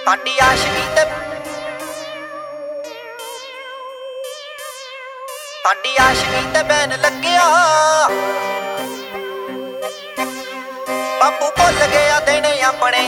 ਸਾਡੀ ਆਸ਼ਕੀ ਤੇ ਬੈਨ ਲੱਗਿਆ। ਬਾਪੂ ਭੁੱਲ ਗਿਆ ਦਿਨ ਆਪਣੇ।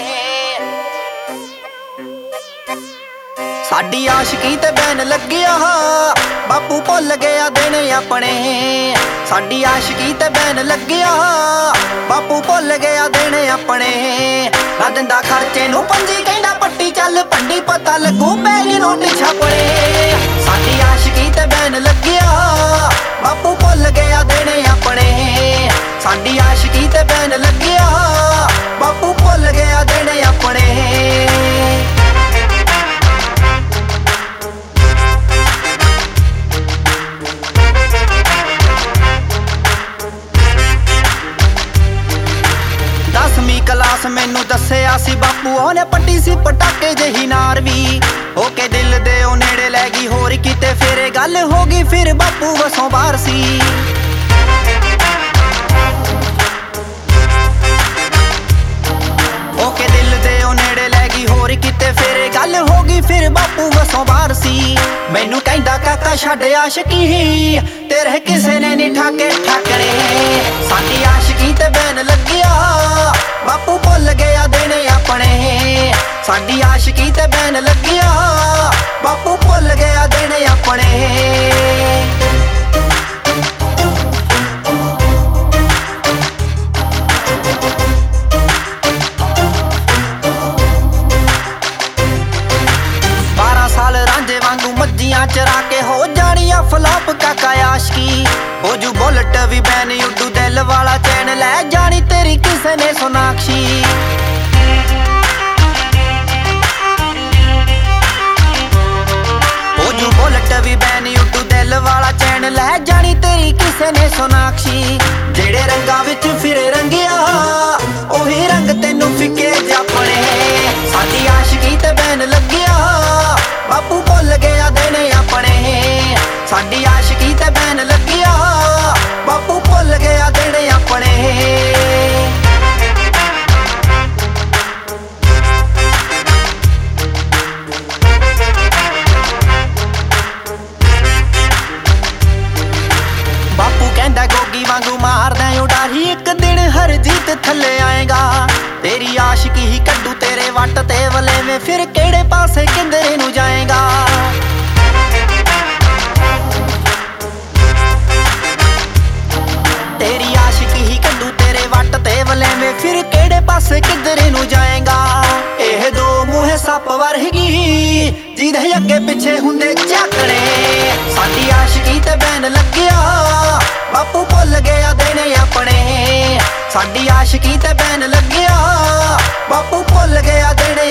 ਸਾਡੀ ਆਸ਼ਕੀ ਤੇ ਬੈਨ ਲੱਗਿਆ। ਬਾਪੂ ਭੁੱਲ ਗਿਆ ਦਿਨ ਆਪਣੇ। ਸਾਡੀ ਆਸ਼ਕੀ ਤੇ ਬੈਨ ਲੱਗਿਆ। ਬਾਪੂ ਭੁੱਲ ਗਿਆ ਦਿਨ ਆਪਣੇ। ਨਾ ਦਿੰਦਾ ਖਰਚੇ ਨੂੰ ਪੰਜੀ ਕਹਿੰਦਾ ਪੱਟੀ ਚੱਲ ਪੰਡੀ ਪਤਾ ਲੱਗੂ ਪਹਿਲੀ ਰੋਟੀ ਛਾਪਣੇ। ਸਾਡੀ ਆਸ਼ਕੀ ਤੇ ਬੈਨ ਲੱਗਿਆ। ਬਾਪੂ ਭੁੱਲ ਗਿਆ ਦਿਨ ਆਪਣੇ। ਸਾਡੀ ਆਸ਼ਕੀ ਤੇ ਬੈਨ ਲੱਗਿਆ। ਬਾਪੂ ਭੁੱਲ ਗਿਆ ਦਿਨ ਆਪਣੇ। ਕਲਾਸ ਮੈਨੂੰ ਦੱਸਿਆ ਸੀ ਬਾਪੂ ਉਹਨੇ ਪੱਟੀ ਸੀ ਪਟਾਕੇ ਜਿਹੀ ਨਾਰ ਵੀ ਹੋ ਕੇ ਦਿਲ ਦੇ ਉਹ ਨੇੜੇ ਲੈ ਗਈ ਹੋਰ ਕਿਤੇ ਫੇਰੇ ਗੱਲ ਹੋ ਗਈ ਫਿਰ ਬਾਪੂ ਵਸੋਂ ਬਾਹਰ ਸੀ। ਹੋ ਕੇ ਦਿਲ ਦੇ ਉਹ ਨੇੜੇ ਲੈ ਗਈ ਹੋਰ ਕਿਤੇ ਫੇਰੇ ਗੱਲ ਹੋ ਗਈ ਫਿਰ ਬਾਪੂ ਵਸੋਂ ਬਾਹਰ ਸੀ। ਮੈਨੂੰ ਕਹਿੰਦਾ ਕਾਕਾ ਛੱਡ ਆਸ਼ਕੀ ਤੇਰੇ ਕਿਸੇ ਨੇ ਨੀ ਠਾਕੇ ਠਾਕਣੇ। ਸਾਡੀ ਆਸ਼ਕੀ ਤੇ ਬੈਨ ਲੱਗਿਆ। ਬਾਪੂ ਭੁੱਲ ਗਿਆ ਦਿਨ ਆਪਣੇ। ਸਾਡੀ ਆਸ਼ਕੀ ਤੇ ਬੈਨ ਲੱਗਿਆ। ਬਾਪੂ ਭੁੱਲ ਗਿਆ ਦਿਨ ਆਪਣੇ। ਮੱਝੀਆਂ ਚਰਾ ਕੇ ਹੋ ਜਾਣੀਆਂ ਫਲਾਪ ਕਾਕਾ ਆਸ਼ਕੀ ਹੋ ਜੂ ਬੁਲਟ ਵੀ ਬੈਨ ਉੱਡੂ ਦਿਲ ਵਾਲਾ ਚੈਨ ਲੈ ਜਾਣੀ ਤੇਰੀ ਕਿਸੇ ਨੇ ਸੋਨਾਕਸ਼ੀ। ਹੋ ਜੂ ਬੁਲਟ ਵੀ ਬੈਨ ਉੱਡੂ ਦਿਲ ਵਾਲਾ ਚੈਨ ਲੈ ਜਾਣੀ ਤੇਰੀ ਕਿਸੇ ਨੇ ਸੋਨਾਕਸ਼ੀ। ਜਿਹੜੇ ਰੰਗਾਂ ਵਿੱਚ ਫਿਰੇ ਰੰਗਿਆ ਉਹੀ ਰੰਗ ਤੈਨੂੰ ਫਿੱਕੇ ਜਾਪਣੇ। ਸਾਡੀ ਆਸ਼ਕੀ ਤੇ ਬੈਨ ਲੱਗਿਆ। ਬਾਪੂ ਭੁੱਲ ਗਿਆ ਦਿਨ ਆਪਣੇ। ਸਾਡੀ ਆਸ਼ਕੀ ਤੇ ਬੈਨ ਲੱਗਿਆ। ਬਾਪੂ ਭੁੱਲ ਗਿਆ ਦਿਨ ਆਪਣੇ। ਬਾਪੂ ਕਹਿੰਦਾ ਗੋਗੀ ਵਾਂਗੂ ਮਾਰਦਾ ਉਡਾਰੀ ਇੱਕ ਦਿਨ ਹਰਜੀਤ ਥੱਲੇ ਆਏਗਾ। ਤੇਰੀ ਆਸ਼ਕੀ ਹੀ ਕੱਢੂ ਤੇਰੇ ਵੱਟ ਤੇ ਵਲੇਵੇਂ ਫਿਰ ਕਿਹੜੇ ਪਾਸੇ ਕਿੰਦਰੇ ਨੂੰ ਜਾਏਗਾ। ਤੇਰੀ ਆਸ਼ਕੀ ਹੀ ਕੱਢੂ ਤੇਰੇ ਵੱਟ ਤੇ ਵਲੇਵੇਂ ਫਿਰ ਕਿਹੜੇ ਪਾਸੇ ਕਿੰਦਰੇ ਨੂੰ ਜਾਏਗਾ। ਇਹ ਦੋ ਮੂੰਹੇ ਸੱਪ ਵਰਗੀ ਜਿਹਦੇ ਅੱਗੇ ਪਿੱਛੇ ਹੁੰਦੇ ਝਾਕਣੇ। ਸਾਡੀ ਆਸ਼ਕੀ ਤੇ ਬੈਨ ਲੱਗਿਆ। ਬਾਪੂ ਭੁੱਲ ਗਿਆ ਦਿਨ ਆਪਣੇ। ਸਾਡੀ ਆਸ਼ਕੀ ਤੇ ਬੈਨ ਲੱਗਿਆ। ਬਾਪੂ ਭੁੱਲ ਗਿਆ ਦਿਨ